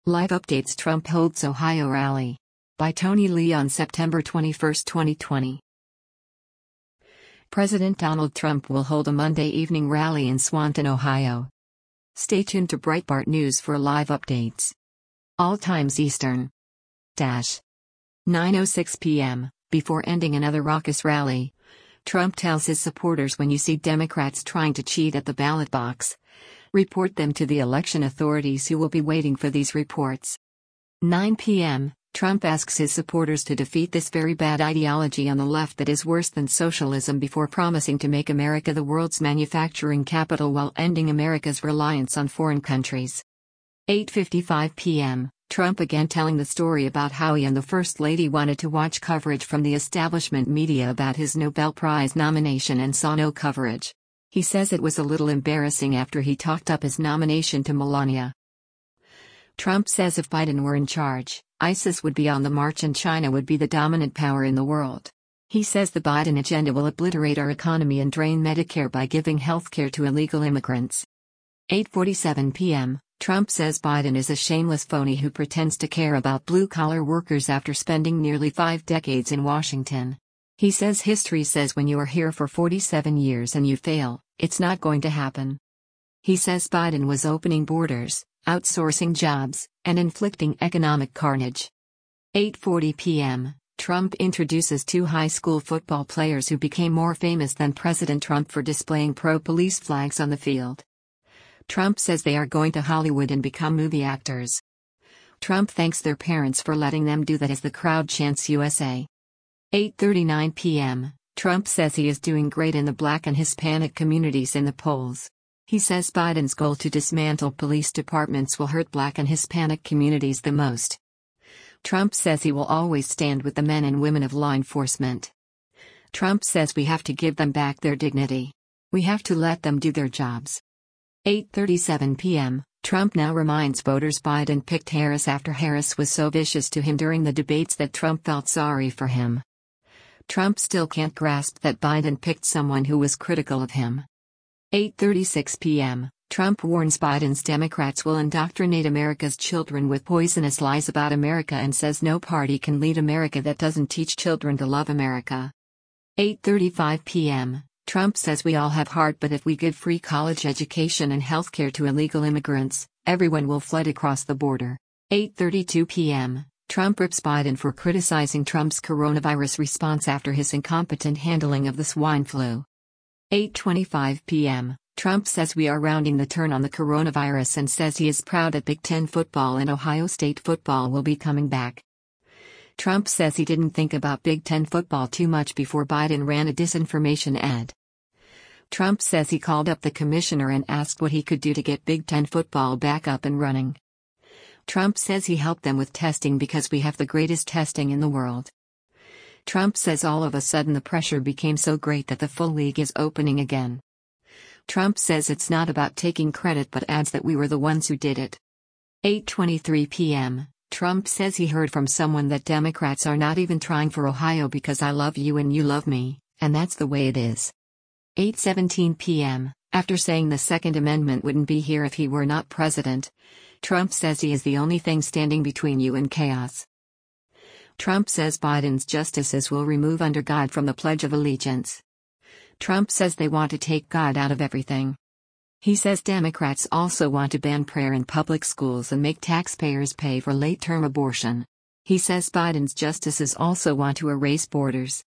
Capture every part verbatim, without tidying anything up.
Live updates: Trump holds Ohio rally. By Tony Lee on September twenty-first, twenty twenty. President Donald Trump will hold a Monday evening rally in Swanton, Ohio. Stay tuned to Breitbart News for live updates. All times Eastern. Dash. nine oh six p m, before ending another raucous rally. Trump tells his supporters, when you see Democrats trying to cheat at the ballot box, report them to the election authorities who will be waiting for these reports. nine p m, Trump asks his supporters to defeat this very bad ideology on the left that is worse than socialism, before promising to make America the world's manufacturing capital while ending America's reliance on foreign countries. eight fifty-five p m, Trump again telling the story about how he and the First Lady wanted to watch coverage from the establishment media about his Nobel Prize nomination and saw no coverage. He says it was a little embarrassing after he talked up his nomination to Melania. Trump says if Biden were in charge, ISIS would be on the march and China would be the dominant power in the world. He says the Biden agenda will obliterate our economy and drain Medicare by giving health care to illegal immigrants. eight forty-seven p m, Trump says Biden is a shameless phony who pretends to care about blue-collar workers after spending nearly five decades in Washington. He says history says when you are here for forty-seven years and you fail, it's not going to happen. He says Biden was opening borders, outsourcing jobs, and inflicting economic carnage. eight forty p m, Trump introduces two high school football players who became more famous than President Trump for displaying pro-police flags on the field. Trump says they are going to Hollywood and become movie actors. Trump thanks their parents for letting them do that as the crowd chants U S A. eight thirty-nine p m, Trump says he is doing great in the Black and Hispanic communities in the polls. He says Biden's goal to dismantle police departments will hurt Black and Hispanic communities the most. Trump says he will always stand with the men and women of law enforcement. Trump says we have to give them back their dignity. We have to let them do their jobs. eight thirty-seven p m, Trump now reminds voters Biden picked Harris after Harris was so vicious to him during the debates that Trump felt sorry for him. Trump still can't grasp that Biden picked someone who was critical of him. eight thirty-six p m, Trump warns Biden's Democrats will indoctrinate America's children with poisonous lies about America and says no party can lead America that doesn't teach children to love America. eight thirty-five p m, Trump says we all have heart, but if we give free college education and health care to illegal immigrants, everyone will flood across the border. eight thirty-two p m, Trump rips Biden for criticizing Trump's coronavirus response after his incompetent handling of the swine flu. eight twenty-five p m, Trump says we are rounding the turn on the coronavirus and says he is proud that Big Ten football and Ohio State football will be coming back. Trump says he didn't think about Big Ten football too much before Biden ran a disinformation ad. Trump says he called up the commissioner and asked what he could do to get Big Ten football back up and running. Trump says he helped them with testing because we have the greatest testing in the world. Trump says all of a sudden the pressure became so great that the full league is opening again. Trump says it's not about taking credit but adds that we were the ones who did it. eight twenty-three p m, Trump says he heard from someone that Democrats are not even trying for Ohio because I love you and you love me, and that's the way it is. eight seventeen p m, after saying the Second Amendment wouldn't be here if he were not president, Trump says he is the only thing standing between you and chaos. Trump says Biden's justices will remove under God from the Pledge of Allegiance. Trump says they want to take God out of everything. He says Democrats also want to ban prayer in public schools and make taxpayers pay for late-term abortion. He says Biden's justices also want to erase borders.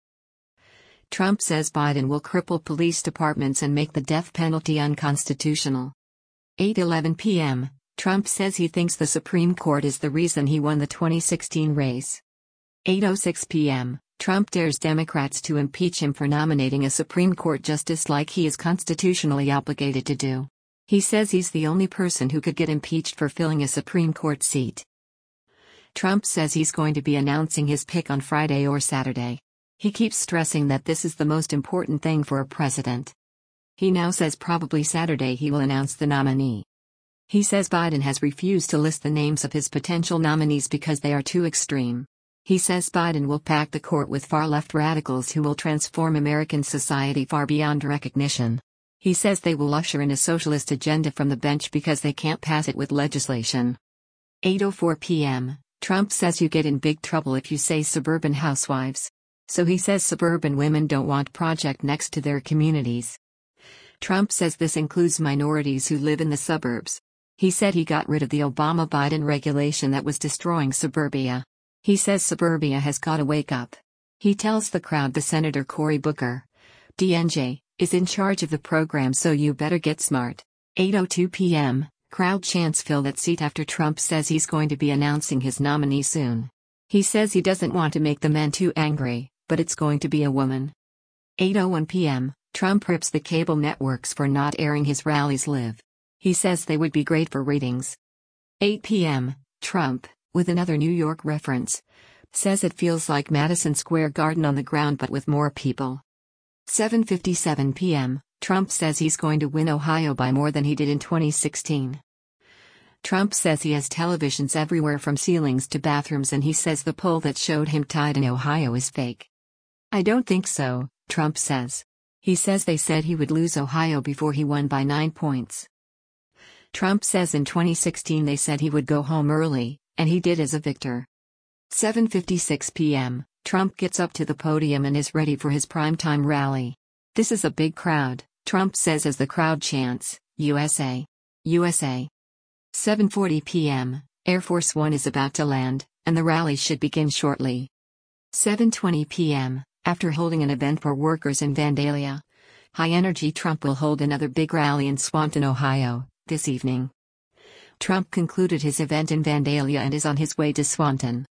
Trump says Biden will cripple police departments and make the death penalty unconstitutional. eight eleven p m, Trump says he thinks the Supreme Court is the reason he won the twenty sixteen race. eight oh six p m, Trump dares Democrats to impeach him for nominating a Supreme Court justice like he is constitutionally obligated to do. He says he's the only person who could get impeached for filling a Supreme Court seat. Trump says he's going to be announcing his pick on Friday or Saturday. He keeps stressing that this is the most important thing for a president. He now says probably Saturday he will announce the nominee. He says Biden has refused to list the names of his potential nominees because they are too extreme. He says Biden will pack the court with far-left radicals who will transform American society far beyond recognition. He says they will usher in a socialist agenda from the bench because they can't pass it with legislation. eight oh four p m Trump says you get in big trouble if you say suburban housewives. So he says suburban women don't want project next to their communities. Trump says this includes minorities who live in the suburbs. He said he got rid of the Obama-Biden regulation that was destroying suburbia. He says suburbia has got to wake up. He tells the crowd the Senator Cory Booker, D N J, is in charge of the program, so you better get smart. eight oh two p m Crowd chants fill that seat after Trump says he's going to be announcing his nominee soon. He says he doesn't want to make the men too angry, but it's going to be a woman. eight oh one p m Trump rips the cable networks for not airing his rallies live. He says they would be great for ratings. eight p m Trump, with another New York reference, says it feels like Madison Square Garden on the ground but with more people. seven fifty-seven p m Trump says he's going to win Ohio by more than he did in twenty sixteen. Trump says he has televisions everywhere from ceilings to bathrooms, and he says the poll that showed him tied in Ohio is fake. I don't think so, Trump says. He says they said he would lose Ohio before he won by nine points. Trump says in twenty sixteen they said he would go home early, and he did as a victor. seven fifty-six p m Trump gets up to the podium and is ready for his primetime rally. This is a big crowd, Trump says as the crowd chants, U S A. U S A. seven forty p m Air Force One is about to land, and the rally should begin shortly. seven twenty p m After holding an event for workers in Vandalia, High Energy Trump will hold another big rally in Swanton, Ohio, this evening. Trump concluded his event in Vandalia and is on his way to Swanton.